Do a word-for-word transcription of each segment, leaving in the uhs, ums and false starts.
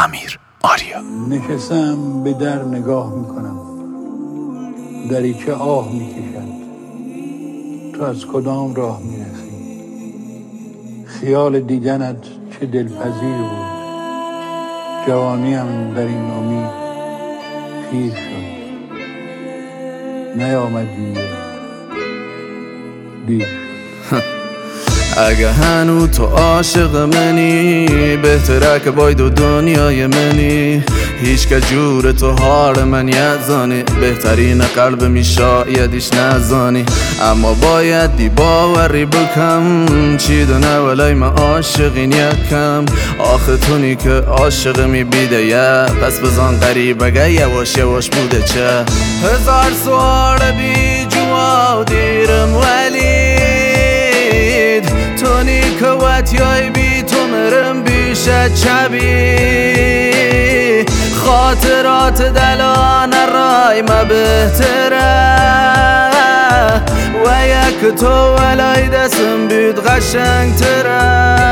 امیر آریا. نشستم به در نگاه میکنم، دریچه آه میکشد. تو از کدام راه میرسی؟ خیال دیدنت چه دلپذیر بود. جوانیم در این امید پیر شد. نیامدی دیر شد. اگه هنو تو عاشق منی، بهتره که باید و دنیای منی. هیچ که جور تو حال من یزانی، بهترین قلب می شایدیش نزانی. اما باید دی باوری بکم، چی دونه ولای من عاشقین یکم. آخه تونی که عاشق می بیده یه، پس بزن قریبه یواش یواش بوده چه. هزار سوال بی جواب دیرم ولی تونی که وطیای بی تو مرم بیشه چبی. خاطرات دلان رای ما بهتره و یک تو ولای دستم بید قشنگ تره.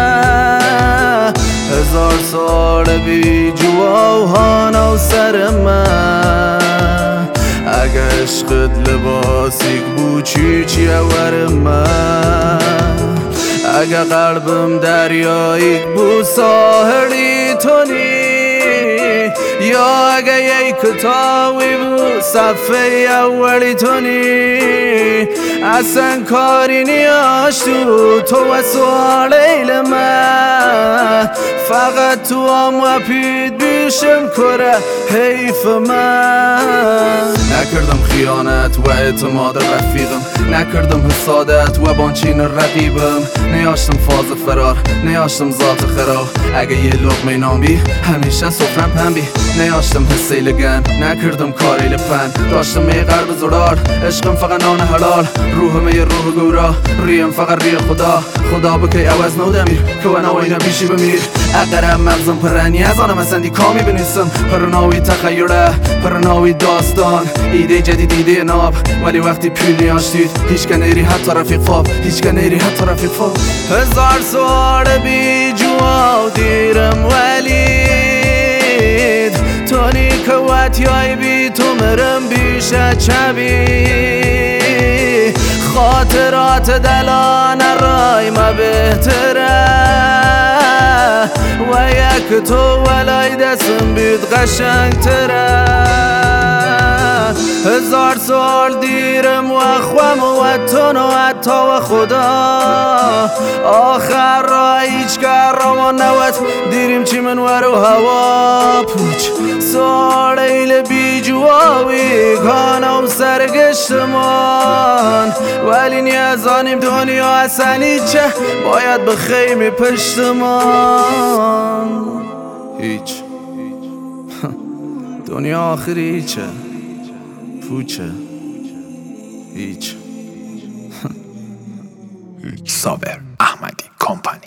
هزار سال بی جواهان و سر من، اگه عشقت لباسیک بود چی چی ور من. اگه قلبم دریایی بود ساحلی تونی، یا اگه یک کتابی بود صفحه اولی تونی. اصلا کاری نیاش تو تو و سوالیل من، فقط تو هم و پید بیشم کره حیف من. نکردم خیانت و اعتماد رفیقم، نکردم حسادت و بانچین رقیبم. نیاشتم فاز فرار، نیاشتم ذات خراب. اگه یه لقمه نامبی همیشه سفرم پنبی. نیاشتم حسی لگن، نکردم کاری لپن. داشتم یه قلب زرار، عشقم فقط نان حلال. روحم یه روح گورا، ریم فقط ری خدا. خدا بکی عوض نودمیر که و نوایی نبیشی بمیر. اقرم مغزم پرنی از آنم اصندی کامی بنیسم. پرناوی تخیره، پرناوی داستان، ایده جدید ایده ناب. ولی وقتی پیل نیاشتید هیچ که نیری حتی رفیق فاب، هیچ که نیری حتی رفیق فاب. هزار سوال بی جواب دیرم ولید تونی که وطیای بی تو مرم بیشه چبی. خاطرات دلان رای ما بهتره و یک تو ولای دستم بید قشنگ تره. هزار سال دیرم و خوام و تون و حتی و خدا. آخر را هیچ کار را نوت دیریم چی من ورو هوا پوچ. سالیل بی جوابی کانم سرگشتمان، ولی نیازانیم دنیا اصلی چه باید به خیمی پشتمان. هیچ دنیا آخری هیچه پوچه هیچ. صابر احمدی کمپانی.